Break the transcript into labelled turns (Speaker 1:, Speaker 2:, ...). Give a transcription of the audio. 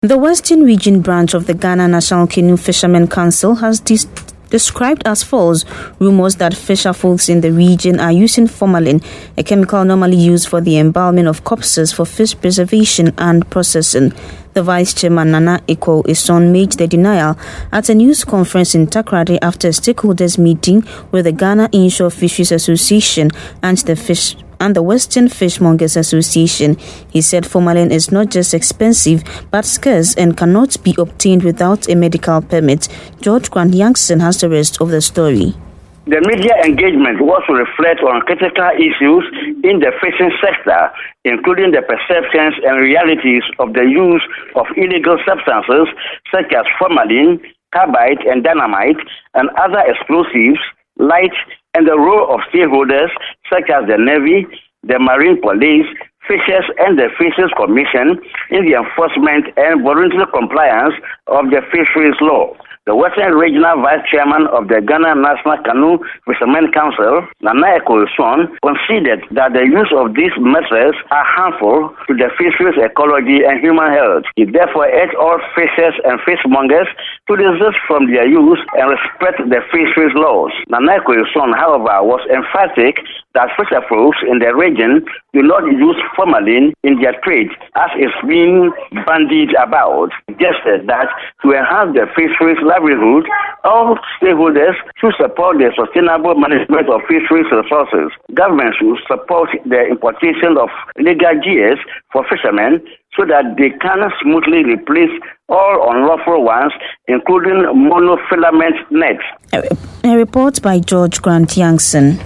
Speaker 1: The Western Region branch of the Ghana National Canoe Fishermen Council has described as false rumors that fisherfolks in the region are using formalin, a chemical normally used for the embalming of corpses for fish preservation and processing. The Vice Chairman Nana Akua-Esson made the denial at a news conference in Takoradi after a stakeholders meeting with the Ghana Inshore Fisheries Association and the Western Fishmongers Association. He said formalin is not just expensive but scarce and cannot be obtained without a medical permit. George Grant Youngson has the rest of the story.
Speaker 2: The media engagement was to reflect on critical issues in the fishing sector, including the perceptions and realities of the use of illegal substances such as formalin, carbide and dynamite, and other explosives, light, and the role of stakeholders such as the Navy, the Marine Police, Fishers, and the Fisheries Commission in the enforcement and voluntary compliance of the fisheries law. The Western Regional Vice Chairman of the Ghana National Canoe Fishermen Council, Nana Akua-Esson, considered that the use of these methods are harmful to the fisheries ecology and human health. He therefore urged all fishers and fishmongers to desist from their use and respect the fisheries laws. Nana Akua-Esson, however, was emphatic that fisherfolks in the region do not use formalin in their trade, as is being bandied about. He suggested that to enhance the fisheries livelihood, all stakeholders should support the sustainable management of fisheries resources. Governments should support the importation of legal gears for fishermen so that they can smoothly replace all unlawful ones, including monofilament nets.
Speaker 1: A report by George Grant Youngson.